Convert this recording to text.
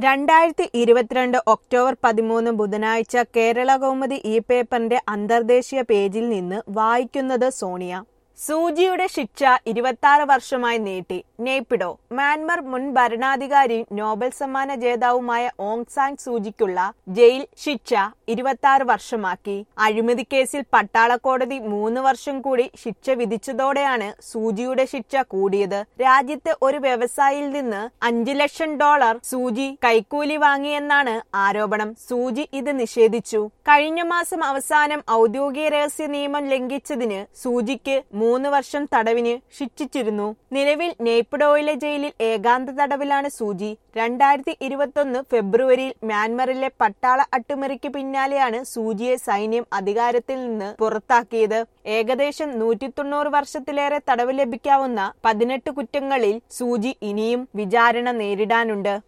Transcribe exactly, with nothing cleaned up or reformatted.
രണ്ടായിരത്തി ഇരുപത്തിരണ്ട് ഒക്ടോബർ പതിമൂന്ന് ബുധനാഴ്ച കേരളകൗമുദി ഈ പേപ്പറിന്റെ അന്തർദേശീയ പേജിൽ നിന്ന് വായിക്കുന്നത് സോണിയ. സൂചിയുടെ ശിക്ഷ ഇരുപത്തിയാറ് വർഷമായി നീട്ടി. നെയ്പിഡോ. മ്യാൻമർ മുൻ ഭരണാധികാരിയും നോബൽ സമ്മാന ജേതാവുമായ ഓങ് സാങ് സൂചിക്കുള്ള ജയിൽ ശിക്ഷ ഇരുപത്തിയാറ് വർഷമാക്കി. അഴിമതി കേസിൽ പട്ടാള കോടതി മൂന്ന് വർഷം കൂടി ശിക്ഷ വിധിച്ചതോടെയാണ് സൂചിയുടെ ശിക്ഷ കൂടിയത്. രാജ്യത്തെ ഒരു വ്യവസായിയിൽ നിന്ന് അഞ്ചു ലക്ഷം ഡോളർ സൂചി കൈക്കൂലി വാങ്ങിയെന്നാണ് ആരോപണം. സൂചി ഇത് നിഷേധിച്ചു. കഴിഞ്ഞ മാസം അവസാനം ഔദ്യോഗിക രഹസ്യ നിയമം ലംഘിച്ചതിന് സൂചിക്ക് മൂന്ന് വർഷം തടവിന് ശിക്ഷിച്ചിരുന്നു. നിലവിൽ നെയ്പിഡോയിലെ ജയിലിൽ ഏകാന്ത തടവിലാണ് സൂചി. രണ്ടായിരത്തി ഇരുപത്തൊന്ന് ഫെബ്രുവരിയിൽ മ്യാൻമറിലെ പട്ടാള അട്ടിമറിക്ക് പിന്നാലെയാണ് സൂചിയെ സൈന്യം അധികാരത്തിൽ നിന്ന് പുറത്താക്കിയത്. ഏകദേശം നൂറ്റി തൊണ്ണൂറ് വർഷത്തിലേറെ തടവ് ലഭിക്കാവുന്ന പതിനെട്ട് കുറ്റങ്ങളിൽ സൂചി ഇനിയും വിചാരണ നേരിടാനുണ്ട്.